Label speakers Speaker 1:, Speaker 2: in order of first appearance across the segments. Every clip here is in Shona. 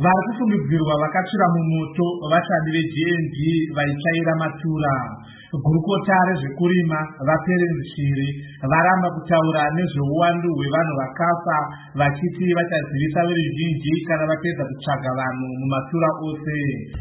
Speaker 1: vari kufungidzirwa vakatsvira mumoto vashandi veGNG vaichaira matura. Gurukota rezvekurima vaPerenzshiri varamba kutaura nezveuwandu hwevanhu vakafa, vachiti vachazivisa veruzhinji kana vapedza kutsvaga vanhu mumatura ose.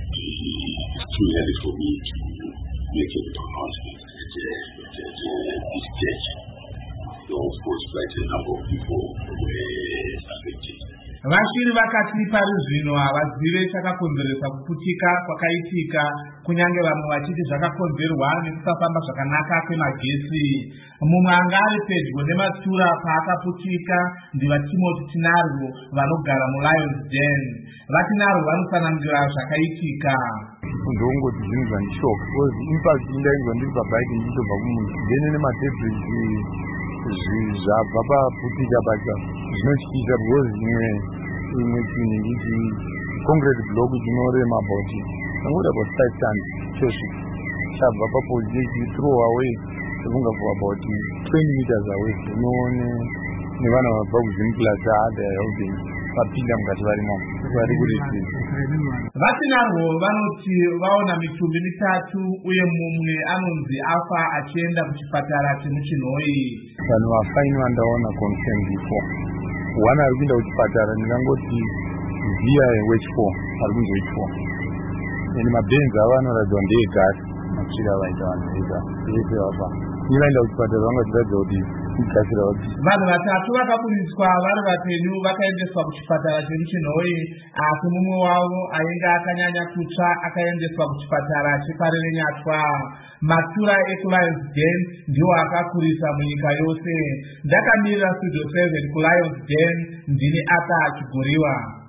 Speaker 1: Vashiri vakati pari zvino havazive chakakonzeresa kuputika kwakaitika, kunyange vamwe vachiti zvakakonzerwa nekusafamba zvakanaka kwemagesi. Mumwe anga ari pedyo nematura paakaputika ndivaTimothy Tinarwo vanogara muLions Den. VaTinarwo vanosanangura zvakaitika.
Speaker 2: Ndongoti zvinhu zvandishoka because impact indainzwa ndiri pabhaiki ndichitobva kumuzi then nemadebris zvabva paputika pacha zvinotyisa because imwe chinhu nditi concrete block chinorema about somewhere about 5 tons chosvi chabva papolisi throw away sekunga for about 20 meters away unoone nevana vabva kuzimplaza adhayauding vapinda mukati varimo vari kureceive.
Speaker 1: VaTinarwo vanoti vaona mitumbi mitatu uye mumwe anonzi afa achienda kuchipatara chemuChinhoi.
Speaker 2: Vanhu vafaini vandaona confirmed before. One ari kuenda kuchipatara ndingangoti via H4 ari kunzi H4. Ene mabhenzi avo anoratidza ndeegasi masvika vaita vanhu vega vese vafa. Iye vaenda kuchipatara vangatiratidza kuti igashira vapi.
Speaker 1: Vanhu vatatu vakaburiswa vari vapenyu vakaendeswa kuchipatara chemuChinhoi, asi mumwe wavo ainge akanyanya kutsva akaendeswa kuchipatara cheParerenyatwa. Matura ekuLions Den ndiwo akakurisa munyika yose. Ndakamirira Studio 7 kuLions Den, ndini Ata Chiguriwa.